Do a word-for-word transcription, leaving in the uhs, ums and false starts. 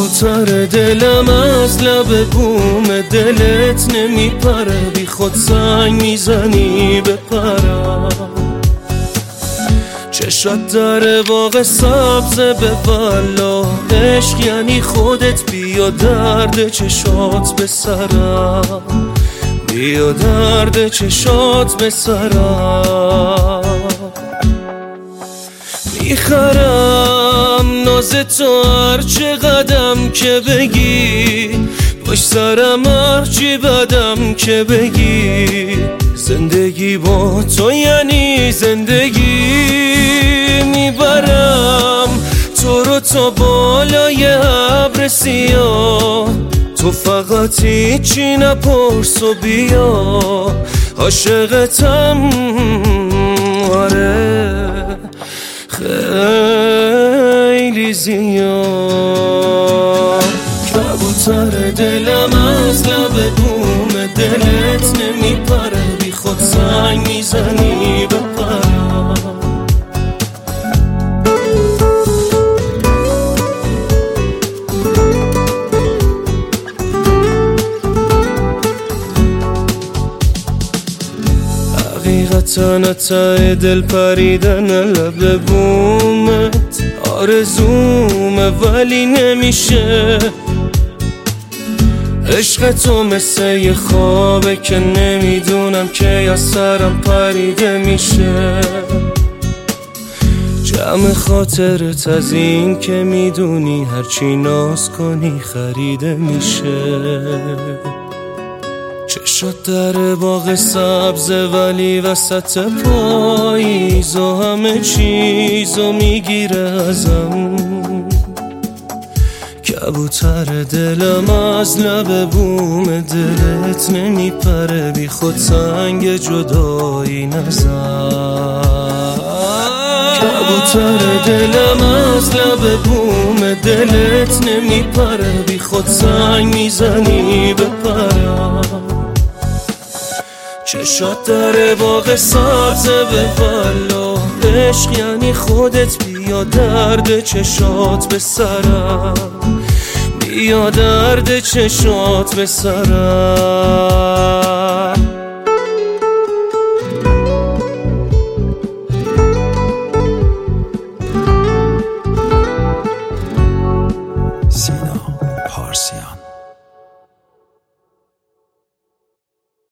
کبوتر دلم از لب بوم دلت نمیپره، بی خود زنگ میزنی بپرم. چشات در باغ سبز به والا، عشق یعنی خودت، بیا درد چشات به سرم، بیا درد چشات به سرم. میخرم ناز تو هر چه قدم که بگی، باش سرم هرچی بدم که بگی. زندگی با تو یعنی زندگی، میبرم تو رو تا بالای ابر سیاه. تو فقط هیچی نپرس و بیا، عاشقتم آره خیلی زیاد. کبوتر دلم از لب بوم دلت نمیپره، بی خود زنگ میزنی بپرم. حقیقتا ته دل پریدن لب بومت آرزومه ولی نمیشه. عشق تو مثل یه خوابه که نمیدونم که یا سرم پریده میشه. جمع خاطرت از این که میدونی هرچی ناز کنی خریده میشه. چشات در باغ سبز ولی وسط پاییز و همه چیزو میگیره ازم. کبوتر دلم از لب بوم دلت نمیپره، بی خود سنگ جدایی نزن. کبوتر دلم از لب بوم دلت نمیپره، بی خود سنگ میزنی بپرم. چشات در باغ سبز به والا، عشق یعنی خودت، بیا درد چشات به سرم، بیا درد چشات به سرم.